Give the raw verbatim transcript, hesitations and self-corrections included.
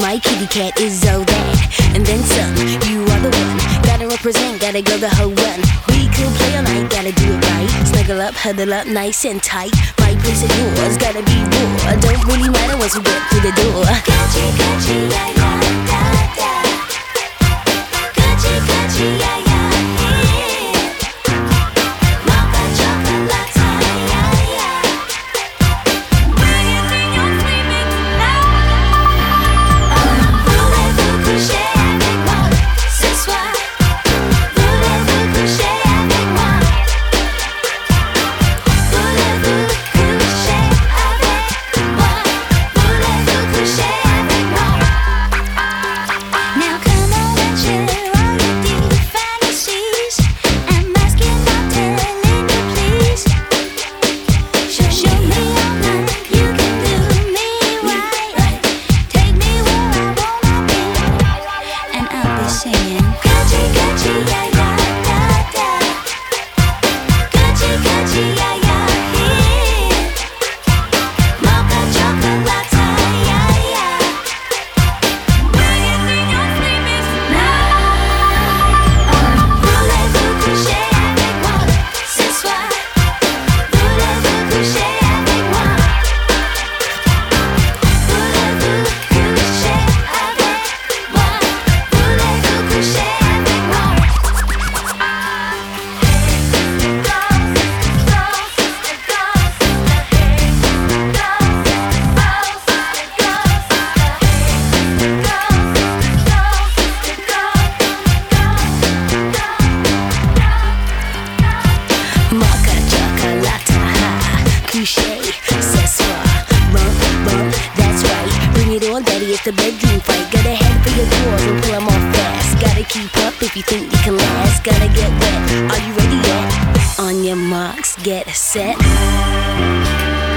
my kitty cat is all that, and then some. You are the one, gotta represent, gotta go the whole run. We could play all night, gotta do it right. Snuggle up, huddle up, nice and tight. My place and yours, gotta be raw. Don't really matter once we get through the door. Gucci, Gucci, yeah, yeah, da, da. Gucci, Gucci, yeah, yeah. It's the bedroom fight. Gotta head for your drawers and pull them off fast. Gotta keep up if you think you can last. Gotta get wet. Are you ready yet? On your marks, get set.